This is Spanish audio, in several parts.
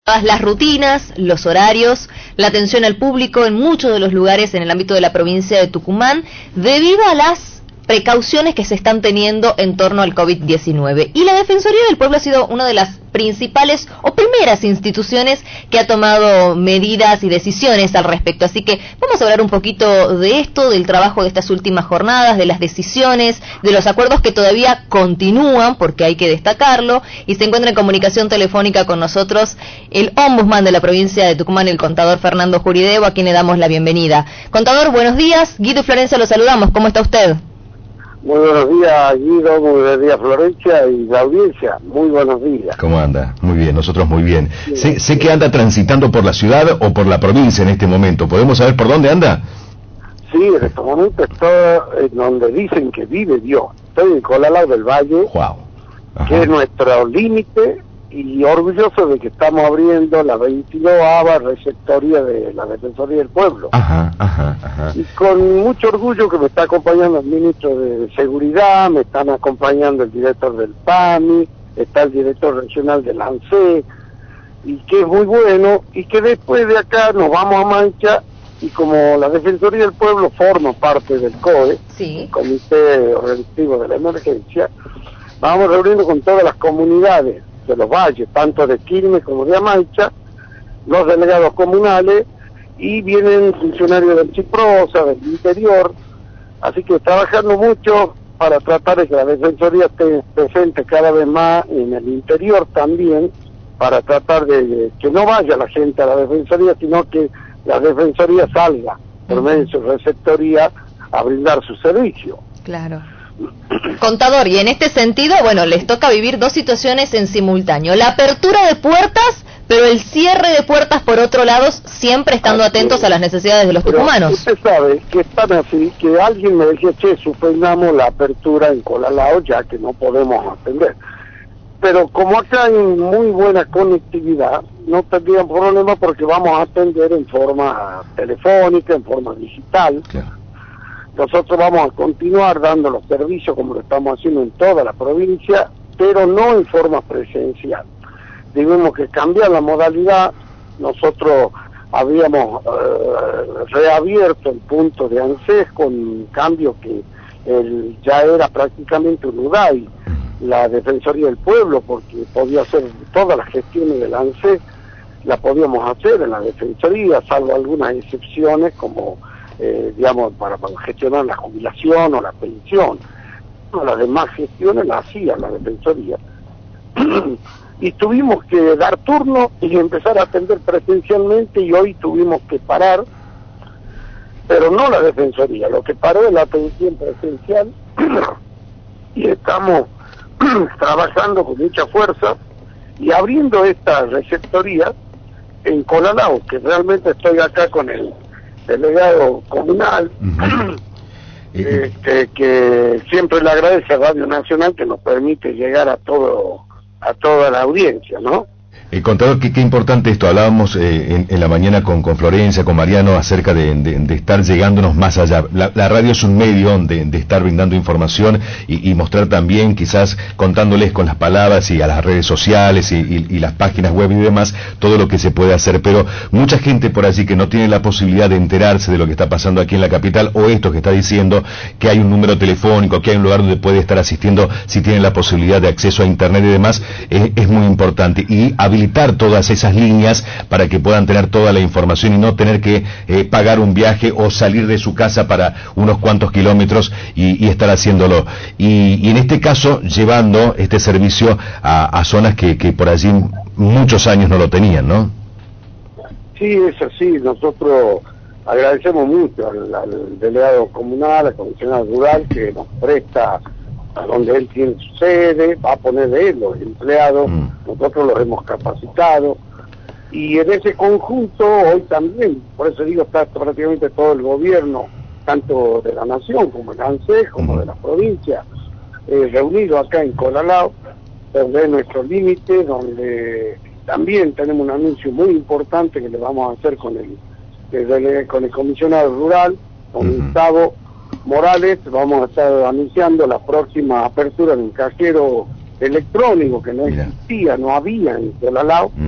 las rutinas, los horarios, la atención al público en muchos de los lugares en el ámbito de la provincia de Tucumán, debido a las precauciones que se están teniendo en torno al COVID-19. Y la Defensoría del Pueblo ha sido una de las principales o primeras instituciones que ha tomado medidas y decisiones al respecto. Así que vamos a hablar un poquito de esto, del trabajo de estas últimas jornadas, de las decisiones, de los acuerdos que todavía continúan, porque hay que destacarlo, y se encuentra en comunicación telefónica con nosotros el ombudsman de la provincia de Tucumán, el contador Fernando Jurideo, a quien le damos la bienvenida. Contador, buenos días. Guido y Florencia, lo saludamos. ¿Cómo está usted? Muy buenos días, Guido, muy buenos días, Florencia, y la audiencia, muy buenos días. ¿Cómo anda? Muy bien, nosotros muy bien. Sé que anda transitando por la ciudad o por la provincia en este momento. ¿Podemos saber por dónde anda? Sí, en este momento estoy en donde dicen que vive Dios. Estoy en Colalao del Valle, Wow. Que es nuestro límite, y orgulloso de que estamos abriendo la 22ª receptoría de la Defensoría del Pueblo. Ajá. Y con mucho orgullo que me está acompañando el ministro de Seguridad, me están acompañando el director del PAMI, está el director regional del ANSE, y que es muy bueno, y que después de acá nos vamos a Mancha, y como la Defensoría del Pueblo forma parte del COE, Sí. el Comité Organizativo de la Emergencia, vamos reuniendo con todas las comunidades de los valles, tanto de Quilmes como de Amancha, los delegados comunales, y vienen funcionarios del Ciprosa, del interior, así que trabajando mucho para tratar de que la Defensoría esté presente cada vez más en el interior también, para tratar de que no vaya la gente a la Defensoría, sino que la Defensoría salga por medio de su receptoría a brindar su servicio. Claro. Contador, y en este sentido, bueno, les toca vivir dos situaciones en simultáneo. La apertura de puertas, pero el cierre de puertas por otro lado, siempre estando atentos a las necesidades de los tucumanos. Usted sabe que están así, que alguien me decía, che, suspendamos la apertura en Colalao ya que no podemos atender. Pero como acá hay muy buena conectividad, no tendrían problema porque vamos a atender en forma telefónica, en forma digital. Claro. Nosotros vamos a continuar dando los servicios como lo estamos haciendo en toda la provincia, pero no en forma presencial. Tuvimos que cambiar la modalidad. Nosotros habíamos reabierto el punto de ANSES con un cambio que ya era prácticamente un UDAI, la Defensoría del Pueblo, porque podía hacer todas las gestiones del ANSES, la podíamos hacer en la Defensoría, salvo algunas excepciones como digamos, para gestionar la jubilación o la pensión. Las demás gestiones las hacía la Defensoría. Y tuvimos que dar turno y empezar a atender presencialmente, y hoy tuvimos que parar, pero no la Defensoría, lo que paró es la atención presencial, y estamos trabajando con mucha fuerza y abriendo esta receptoría en Colalao, que realmente estoy acá con el delegado comunal, que siempre le agradece a Radio Nacional que nos permite llegar a toda la audiencia, ¿no? Contador, qué importante esto. Hablábamos en la mañana con Florencia, con Mariano, acerca de estar llegándonos más allá. La radio es un medio de estar brindando información y mostrar también, quizás contándoles con las palabras y a las redes sociales y las páginas web y demás, todo lo que se puede hacer. Pero mucha gente por allí que no tiene la posibilidad de enterarse de lo que está pasando aquí en la capital, o esto que está diciendo, que hay un número telefónico, que hay un lugar donde puede estar asistiendo si tiene la posibilidad de acceso a internet y demás, es muy importante. Y habilitar todas esas líneas para que puedan tener toda la información y no tener que pagar un viaje o salir de su casa para unos cuantos kilómetros y estar haciéndolo. Y en este caso, llevando este servicio a zonas que por allí muchos años no lo tenían, ¿no? Sí, es así. Nosotros agradecemos mucho al delegado comunal, al comisionado rural, que nos presta a donde él tiene su sede, va a poner de él los empleados, nosotros los hemos capacitado, y en ese conjunto hoy también, por eso digo, está prácticamente todo el gobierno, tanto de la nación como el ANSES, como de la provincia, reunido acá en Colalao, donde es nuestro límite, donde también tenemos un anuncio muy importante que le vamos a hacer con el comisionado rural, con Gustavo Morales. Vamos a estar anunciando la próxima apertura de un cajero electrónico que no existía, no había en Colalao,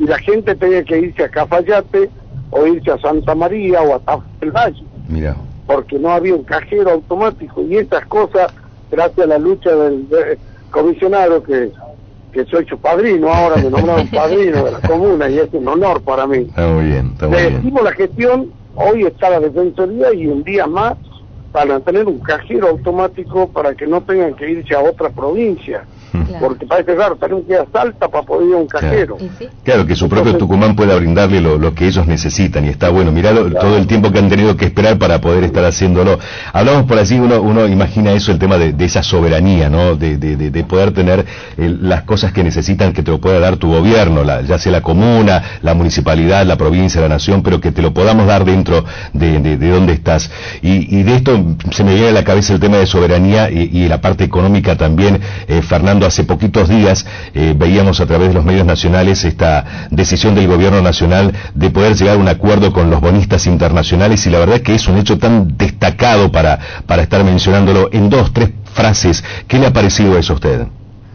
y la gente tenía que irse a Cafayate o irse a Santa María o a Tafí del Valle. Mira. Porque no había un cajero automático, y estas cosas, gracias a la lucha del comisionado, que soy su padrino, ahora me nombraron padrino de la comuna, y es un honor para mí. Está muy bien, está muy bien. Hicimos la gestión, hoy está la Defensoría, y un día más para tener un cajero automático para que no tengan que irse a otra provincia. Claro. Porque parece raro, tenemos que ir a Salta para poder ir a un cajero. Claro, ¿sí? Claro, que su propio Tucumán pueda brindarle lo que ellos necesitan, y está bueno. Mirá claro, todo el tiempo que han tenido que esperar para poder estar haciéndolo. Hablamos por allí, uno imagina eso, el tema de esa soberanía, ¿no? De poder tener las cosas que necesitan, que te lo pueda dar tu gobierno, ya sea la comuna, la municipalidad, la provincia, la nación, pero que te lo podamos dar dentro de donde estás. Y de esto se me viene a la cabeza el tema de soberanía y la parte económica también. Fernando, hace poquitos días veíamos a través de los medios nacionales esta decisión del gobierno nacional de poder llegar a un acuerdo con los bonistas internacionales, y la verdad que es un hecho tan destacado para estar mencionándolo en 2, 3 frases. ¿Qué le ha parecido eso a usted?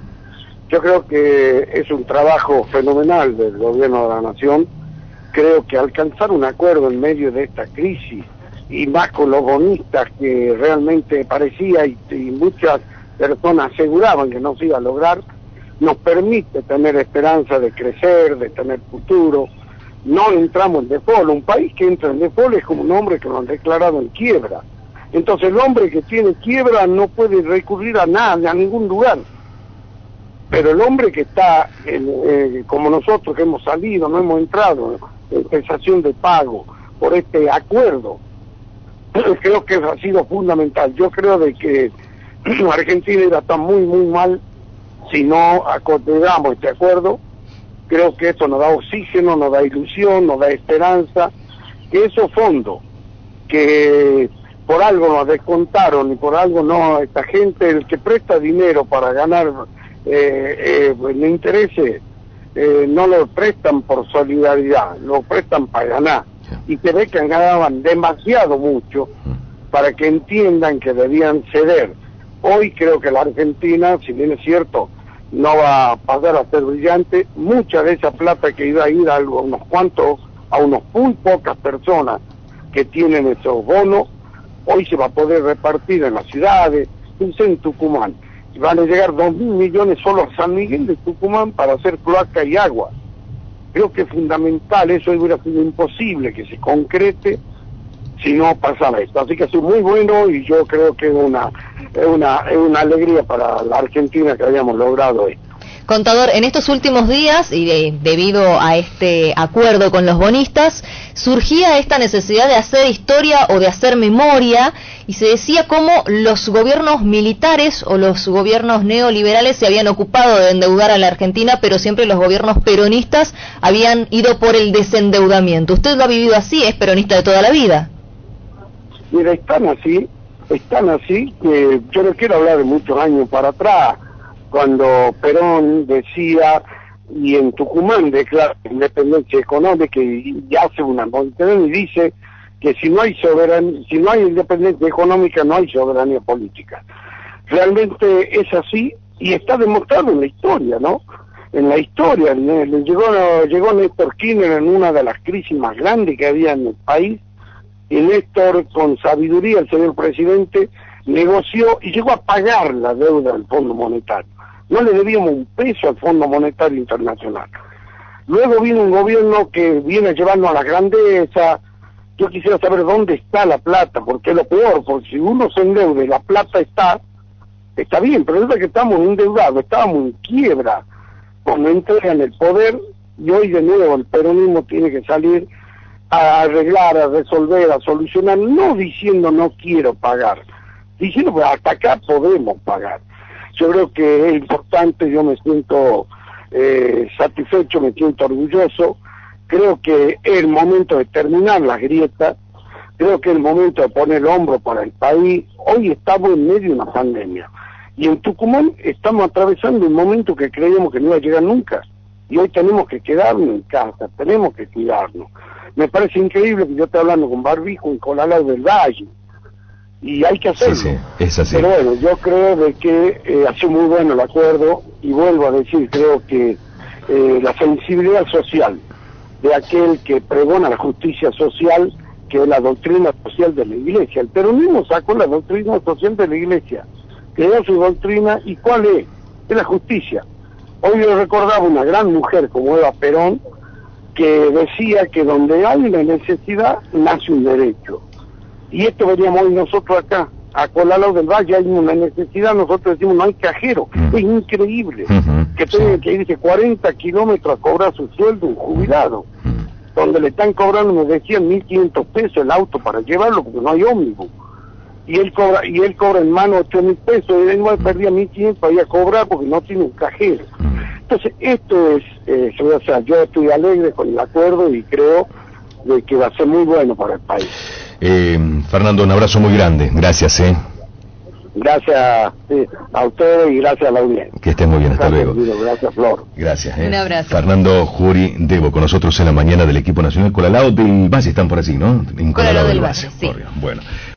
Yo creo que es un trabajo fenomenal del gobierno de la nación. Creo que alcanzar un acuerdo en medio de esta crisis, y más con los bonistas, que realmente parecía y muchas personas aseguraban que no se iba a lograr, nos permite tener esperanza de crecer, de tener futuro. No entramos en default. Un país que entra en default es como un hombre que lo han declarado en quiebra. Entonces el hombre que tiene quiebra no puede recurrir a nada, a ningún lugar. Pero el hombre que está, como nosotros que hemos salido, no hemos entrado en cesación de pago por este acuerdo, creo que eso ha sido fundamental. Yo creo de que Argentina iba a estar muy, muy mal si no acordamos este acuerdo. Creo que esto nos da oxígeno, nos da ilusión, nos da esperanza, que esos fondos que por algo nos descontaron y por algo no, esta gente, el que presta dinero para ganar intereses, no lo prestan por solidaridad, lo prestan para ganar, y se ve que ganaban demasiado mucho para que entiendan que debían ceder. Hoy creo que la Argentina, si bien es cierto, no va a pasar a ser brillante, mucha de esa plata que iba a ir a unos muy pocas personas que tienen esos bonos, hoy se va a poder repartir en las ciudades, en Tucumán, y van a llegar 2.000 millones solo a San Miguel de Tucumán para hacer cloaca y agua. Creo que es fundamental, eso hubiera sido imposible que se concrete si no pasara esto. Así que es muy bueno, y yo creo que es una alegría para la Argentina que hayamos logrado esto. Contador, en estos últimos días, y debido a este acuerdo con los bonistas, surgía esta necesidad de hacer historia o de hacer memoria, y se decía cómo los gobiernos militares o los gobiernos neoliberales se habían ocupado de endeudar a la Argentina, pero siempre los gobiernos peronistas habían ido por el desendeudamiento. ¿Usted lo ha vivido así? ¿Es peronista de toda la vida? Mira, están así que yo no quiero hablar de muchos años para atrás, cuando Perón decía, y en Tucumán declara independencia económica, y hace una montaña y dice que si no hay independencia económica, no hay soberanía política. Realmente es así, y está demostrado en la historia, ¿no? En la historia, llegó Néstor Kirchner en una de las crisis más grandes que había en el país, y Néstor, con sabiduría, el señor presidente, negoció y llegó a pagar la deuda del Fondo Monetario. No le debíamos un peso al Fondo Monetario Internacional. Luego vino un gobierno que viene llevando a la grandeza. Yo quisiera saber dónde está la plata, porque es lo peor, porque si uno se endeuda y la plata está bien, pero es que estamos endeudados, estábamos en quiebra cuando entregan el poder, y hoy de nuevo el peronismo tiene que salir a arreglar, a resolver, a solucionar, no diciendo no quiero pagar, diciendo pues hasta acá podemos pagar. Yo creo que es importante, yo me siento satisfecho, me siento orgulloso, creo que es el momento de terminar las grietas, creo que es el momento de poner el hombro para el país. Hoy estamos en medio de una pandemia, y en Tucumán estamos atravesando un momento que creíamos que no iba a llegar nunca, y hoy tenemos que quedarnos en casa, tenemos que cuidarnos. Me parece increíble que yo esté hablando con barbijo y con alas del Valle, y hay que hacerlo. Sí, es así. Pero bueno, yo creo de que ha sido muy bueno el acuerdo, y vuelvo a decir, creo que la sensibilidad social de aquel que pregona la justicia social, que es la doctrina social de la Iglesia. El peronismo sacó la doctrina social de la Iglesia, creó su doctrina, ¿y cuál es? Es la justicia. Hoy yo recordaba una gran mujer como Eva Perón, que decía que donde hay una necesidad, nace un derecho. Y esto veníamos hoy nosotros acá, a Colalao del Valle hay una necesidad, nosotros decimos no hay cajero. Es increíble que tenga que irse 40 kilómetros a cobrar su sueldo un jubilado, donde le están cobrando, me decían, 1.500 pesos el auto para llevarlo, porque no hay ómnibus. Y él cobra en mano 8.000 pesos, y él igual perdía 1.500 para ir a cobrar porque no tiene un cajero. Entonces, esto es, o sea, yo estoy alegre con el acuerdo y creo de que va a ser muy bueno para el país. Fernando, un abrazo muy grande, gracias. Gracias a ustedes y gracias a la audiencia. Que estén muy bien, hasta luego. Gracias, Flor. Gracias. Un abrazo. Fernando Juri Debo, con nosotros en la mañana del equipo nacional Colalao del Valle, están por allí, ¿no? En Colalao del Valle, sí. Bueno.